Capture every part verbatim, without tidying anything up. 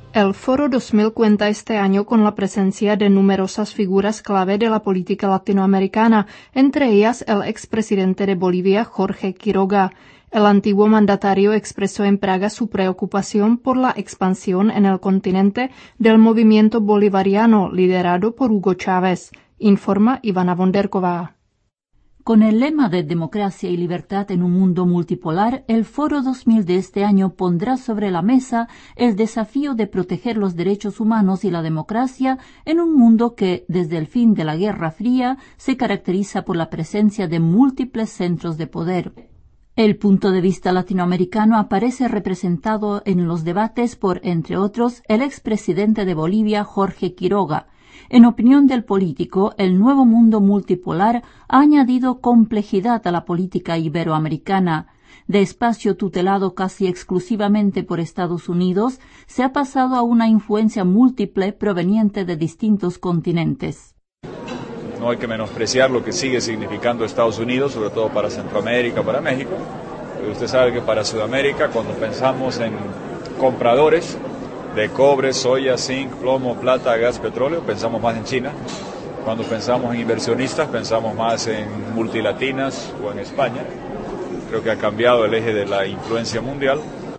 El Foro dos mil cuenta este año con la presencia de numerosas figuras clave de la política latinoamericana, entre ellas el expresidente de Bolivia, Jorge Quiroga. El antiguo mandatario expresó en Praga su preocupación por la expansión en el continente del movimiento bolivariano liderado por Hugo Chávez, informa Ivana Vonderková. Con el lema de democracia y libertad en un mundo multipolar, el Foro dos mil de este año pondrá sobre la mesa el desafío de proteger los derechos humanos y la democracia en un mundo que, desde el fin de la Guerra Fría, se caracteriza por la presencia de múltiples centros de poder. El punto de vista latinoamericano aparece representado en los debates por, entre otros, el expresidente de Bolivia, Jorge Quiroga. En opinión del político, el nuevo mundo multipolar ha añadido complejidad a la política iberoamericana. De espacio tutelado casi exclusivamente por Estados Unidos, se ha pasado a una influencia múltiple proveniente de distintos continentes. No hay que menospreciar lo que sigue significando Estados Unidos, sobre todo para Centroamérica, para México. Usted sabe que para Sudamérica, cuando pensamos en compradores de cobre, soya, zinc, plomo, plata, gas, petróleo, pensamos más en China. Cuando pensamos en inversionistas, pensamos más en multilatinas o en España. Creo que ha cambiado el eje de la influencia mundial.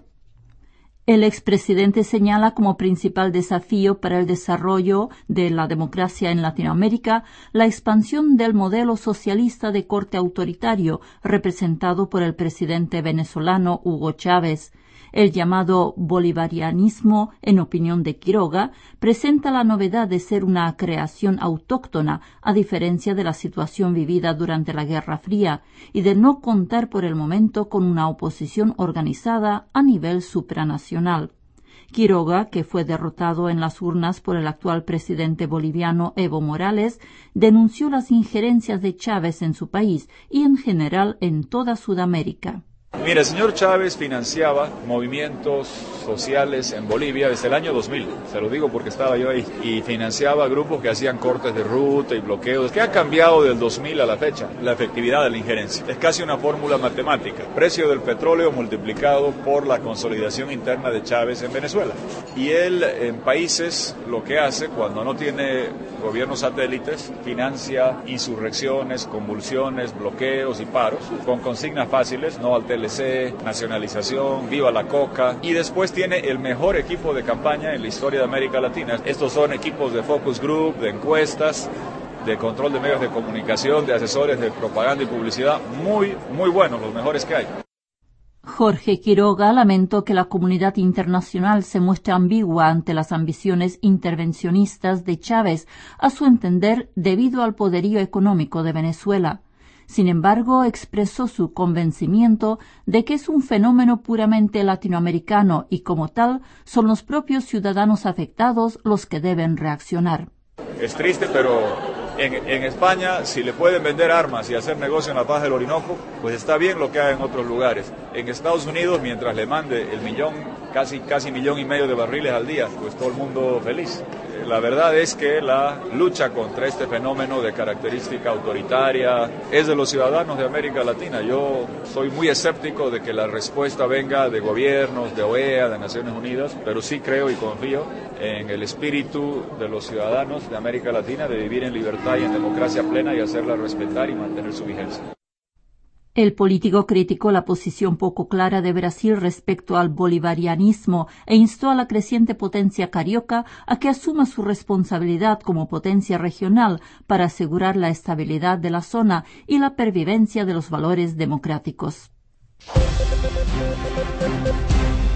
El expresidente señala como principal desafío para el desarrollo de la democracia en Latinoamérica la expansión del modelo socialista de corte autoritario representado por el presidente venezolano Hugo Chávez. El llamado bolivarianismo, en opinión de Quiroga, presenta la novedad de ser una creación autóctona, a diferencia de la situación vivida durante la Guerra Fría, y de no contar por el momento con una oposición organizada a nivel supranacional. Quiroga, que fue derrotado en las urnas por el actual presidente boliviano Evo Morales, denunció las injerencias de Chávez en su país y en general en toda Sudamérica. Mira, el señor Chávez financiaba movimientos sociales en Bolivia desde el año dos mil, se lo digo porque estaba yo ahí, y financiaba grupos que hacían cortes de ruta y bloqueos. ¿Qué ha cambiado del dos mil a la fecha? La efectividad de la injerencia. Es casi una fórmula matemática. Precio del petróleo multiplicado por la consolidación interna de Chávez en Venezuela. Y él en países lo que hace cuando no tiene gobiernos satélites, financia insurrecciones, convulsiones, bloqueos y paros con consignas fáciles, no al T L C, nacionalización, viva la coca, y después tiene el mejor equipo de campaña en la historia de América Latina. Estos son equipos de focus group, de encuestas, de control de medios de comunicación, de asesores de propaganda y publicidad, muy, muy buenos, los mejores que hay. Jorge Quiroga lamentó que la comunidad internacional se muestre ambigua ante las ambiciones intervencionistas de Chávez, a su entender, debido al poderío económico de Venezuela. Sin embargo, expresó su convencimiento de que es un fenómeno puramente latinoamericano y, como tal, son los propios ciudadanos afectados los que deben reaccionar. Es triste, pero en, en España, si le pueden vender armas y hacer negocio en la Paz del Orinoco, pues está bien lo que hay en otros lugares. En Estados Unidos, mientras le mande el millón, casi, casi millón y medio de barriles al día, pues todo el mundo feliz. La verdad es que la lucha contra este fenómeno de característica autoritaria es de los ciudadanos de América Latina. Yo soy muy escéptico de que la respuesta venga de gobiernos, de O E A, de Naciones Unidas, pero sí creo y confío en el espíritu de los ciudadanos de América Latina de vivir en libertad y en democracia plena y hacerla respetar y mantener su vigencia. El político criticó la posición poco clara de Brasil respecto al bolivarianismo e instó a la creciente potencia carioca a que asuma su responsabilidad como potencia regional para asegurar la estabilidad de la zona y la pervivencia de los valores democráticos.